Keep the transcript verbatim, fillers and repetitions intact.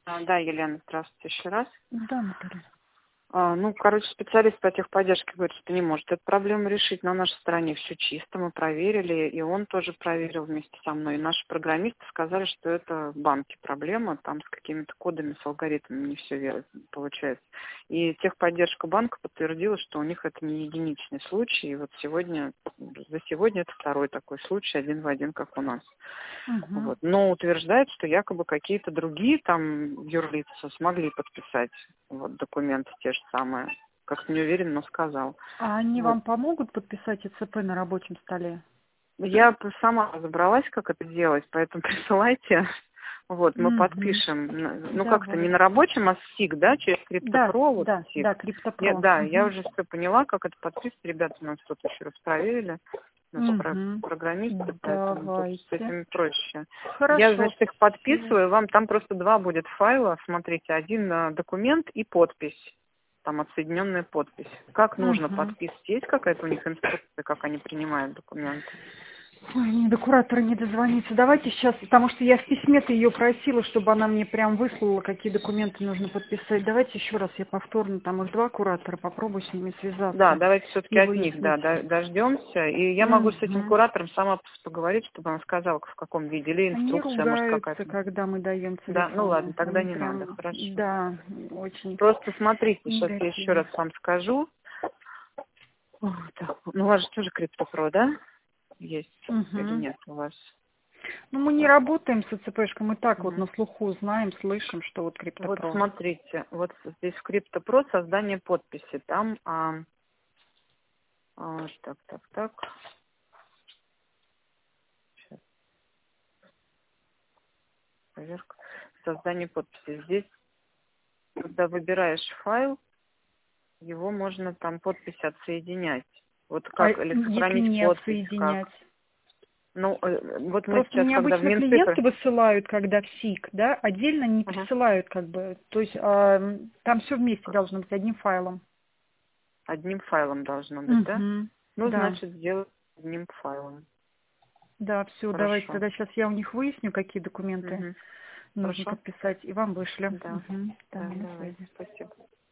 А, Да, Елена, здравствуйте еще раз. Да, Наталья. А, Ну, короче, специалист по техподдержке говорит, что не может эту проблему решить. На нашей стороне все чисто, мы проверили, и он тоже проверил вместе со мной. И наши программисты сказали, что это в банке проблема, там с какими-то кодами, с алгоритмами не все получается. И техподдержка банка подтвердила, что у них это не единичный случай. И вот сегодня, за сегодня это второй такой случай, один в один, как у нас. Угу. Вот. Но утверждает, что якобы какие-то другие там юрлица смогли подписать вот, документы те же самые. Как-то не уверен, но сказал. А они Вот. вам помогут подписать ИЦП на рабочем столе? Я п- сама разобралась, как это делать, поэтому присылайте. Вот, мы Угу. подпишем, н- ну как-то не Давай. на рабочем, а с СИГ, да, через Да, CryptoPro, вот да, СИГ. да, Я, Криптопро. да, я Угу. уже все поняла, как это подписывать. Ребята у нас тут еще раз проверили, наши про- Угу. программисты, поэтому тут с Давайте. этим проще. Я, Хорошо. значит, их подписываю, вам там просто два будет файла, смотрите, один э, документ и подпись, там отсоединенная подпись. Как нужно Угу. подписывать? Есть какая-то у них инструкция, как они принимают документы? Ой, мне до куратора не дозвониться. Давайте сейчас, потому что я в письме-то ее просила, чтобы она мне прям выслала, какие документы нужно подписать. Давайте еще раз я повторно, там их два куратора, попробую с ними Да, связаться давайте все-таки и от них, да, выяснить. до- дождемся. И я могу с этим Угу. куратором сама поговорить, чтобы она сказала, в каком виде, или Они инструкция, может, ругаются, какая-то. когда мы даем Да, ну ладно, телефоны. тогда Они не надо, прям, хорошо. да, очень Просто смотрите, сейчас я еще раз негативно. вам скажу. О, так, ну у вас же тоже криптопро, да? Есть или Угу. нет у вас? Ну, мы не Так. работаем с ИЦПшкой, мы так вот Мгм. на слуху знаем, слышим, что вот Вот Криптопро. смотрите, вот здесь в криптопро создание подписи. Там, а, а, так, так, так, сейчас, проверка. Создание подписи. Здесь, когда выбираешь файл, его можно там подпись отсоединять. Вот А как, или если сохранить не подпись, как. отсоединять? Ну, э, вот мы Просто сейчас, мне когда в обычно Минцифры... клиенты высылают, когда в СИК, да, отдельно не Ага. присылают, как бы. То есть а, м, там все вместе должно быть одним файлом. Одним файлом должно быть, да? Угу. Ну, Да, значит, сделать одним файлом. да, все, давайте Хорошо. тогда сейчас я у них выясню, какие документы Угу. нужно Хорошо? подписать, и вам вышлю. Да. Угу. Да, Да, на давайте. связи. Спасибо.